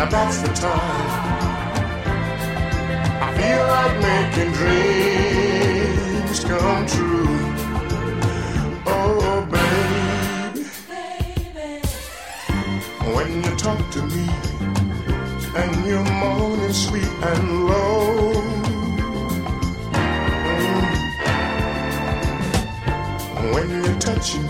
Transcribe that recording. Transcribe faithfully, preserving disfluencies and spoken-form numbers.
Now that's the time I feel like making dreams come true. Oh, baby, when you talk to me and you're moaning sweet and low, mm, when you're touching